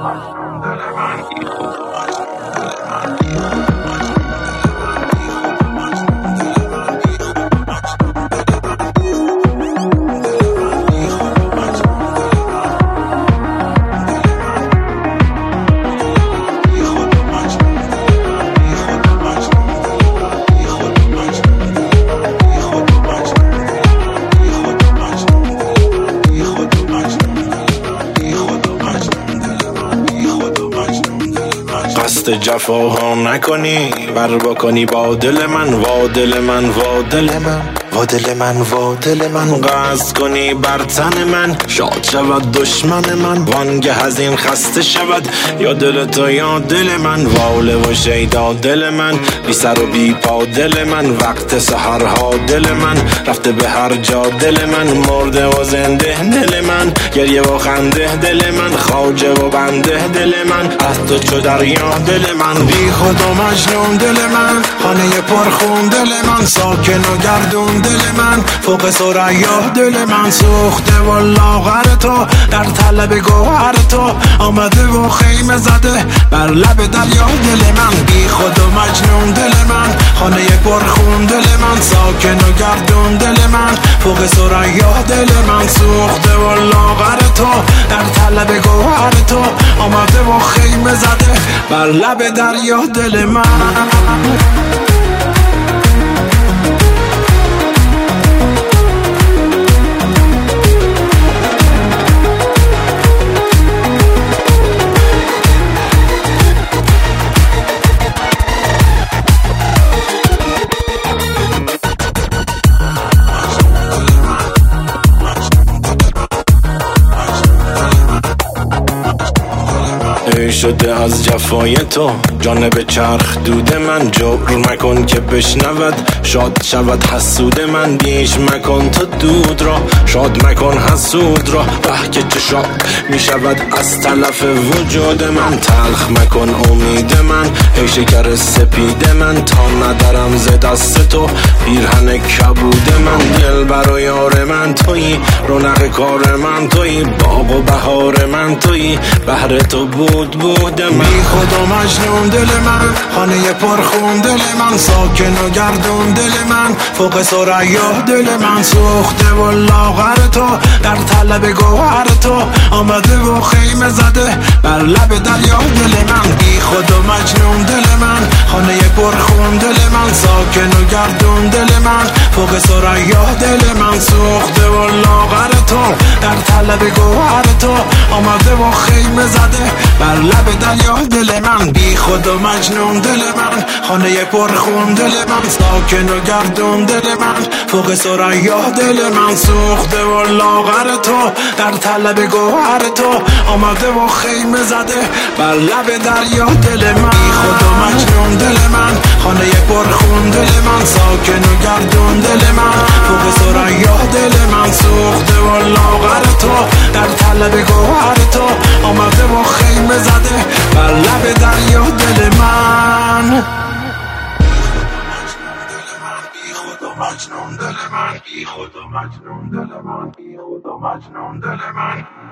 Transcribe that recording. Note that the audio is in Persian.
قصد جفاها نکنی بر بکنی با دل من، وا دل من، وا دل من، وا دل من، وا دل من. قصد کنی بر تن من، شاد شود دشمن من، وانگه از این خسته شود یا دل تو یا دل من. واله و شیدا دل من، بی سر و بی پا دل من، وقت سحرها دل من، رفته به هر جا دل من، مرده و زنده دل من، گریه و خنده دل من، خواجه و بنده دل من، از تو چو دریا دل من. بی خود و مجنون دل من، خانه پرخون دل من، ساکن و گردون دل من، فوق ثریا دل من، سوخته و لاغر تو در طلب گوهر تو، آمده و خیمه زده بر لب دریا دل من. بی خود و مجنون دل من، خانه پرخون دل من، ساکن و گردون دل من، فوق ثریا دل من، سوخته و لاغر تو در طلب گوهر تو، آمده و خیمه زده بر لب دریا دل من. شده از جفای تو جانب چرخ دود من، جبر مکن که بشنود شاد شود حسود من، بیش مکن تو دود را شاد مکن حسود را، به که چه شاد می شود از تلف وجود من، تلخ مکن امید من ای شکر سپید من، تا ندارم ز دست تو پیرهن کبود من، دل بر یار من تویی، رونق کار من تویی، باغ و بهار من تویی، بهر تو بود من. بی خود و مجنون دل من، خانه پرخون دل من، ساکن و گردون دل من، فوق ثریا دل من، سوخته و لاغر تو در طلب گوهر تو، آمده و خیمه زده بر لب دریا دل من. بی خود و مجنون دل من، خانه پرخون دل من، ساکن و گردون دل من، فوق ثریا دل من، سوخته و لاغر تو در طلب گوهر تو، آمده و خیمه زده بر لب دریا دل من. بی خود و مجنون دل من، خانه پرخون دل من، ساکن و گردون دل من، فوق ثریا دل من، سوخته و لاغر تو در طلب گوهر تو، آمده و خیمه زده بر لب دریا دل من. بی خود و مجنون دل من، خانه پرخون دل من، ساکن و گردون دل من، فوق ثریا دل من، سوخته و لاغر تو در طلب گوهر تو، آمده و خیمه زده بر لب دریا دل من. بی خود و مجنون دل من، بی خود و مجنون دل من، بی خود و مجنون دل من.